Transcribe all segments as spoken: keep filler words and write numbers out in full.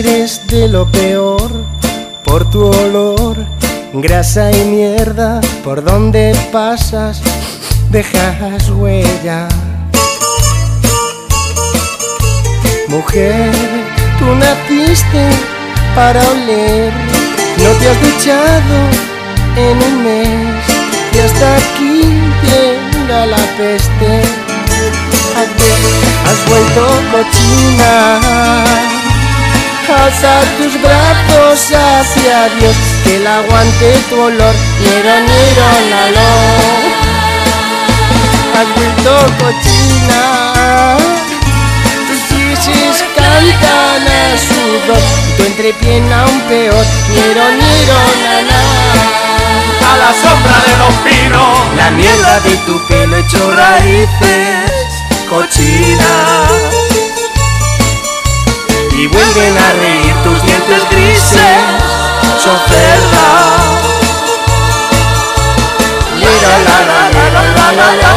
Eres de lo peor por tu olor, grasa y mierda, por donde pasas dejas huella. Mujer, tú naciste para oler, no te has duchado en un mes y hasta aquí llega la peste. Has vuelto cochina, alza tus brazos hacia Dios, que él aguante tu olor, niero, niero, lalo. Has vuelto cochina, tus chichis cantan a sudor, tu entrepierna aún peor, niero, niero, nana. A la sombra de los pinos, la mierda de tu pelo hecho raíces, cochina. Y vuelven a reír tus dientes grises, socerda. Lira la la la la la la la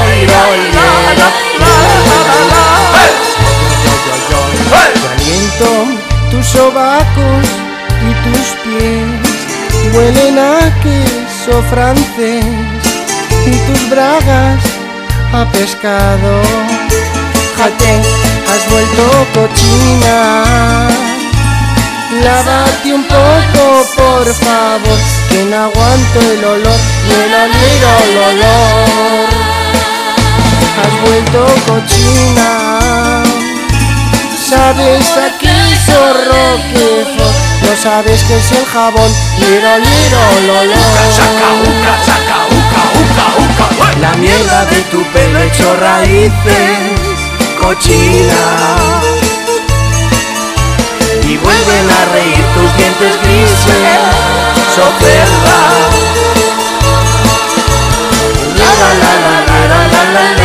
la. Tu aliento, tus sobacos y tus pies huelen a queso francés y tus bragas a pescado. Jate, has vuelto cochina, lávate un poco por favor, que no aguanto el olor ni el olor, el olor. Has vuelto cochina, sabes a qué zorro que fue, no sabes que es el jabón, liro, liro, olor. La mierda de tu pelo hecho raíces, cochina. Y vuelven a reír tus dientes grises, socerda. La la la la la la la la la.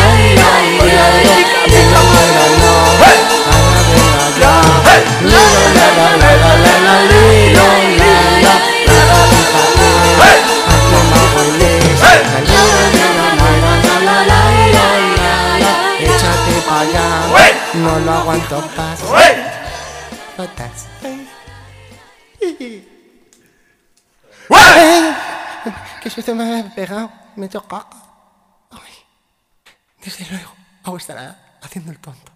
No lo aguanto más. Patas. Que susto me ha pegado. Me he hecho caca. Desde luego, aún estará haciendo el tonto.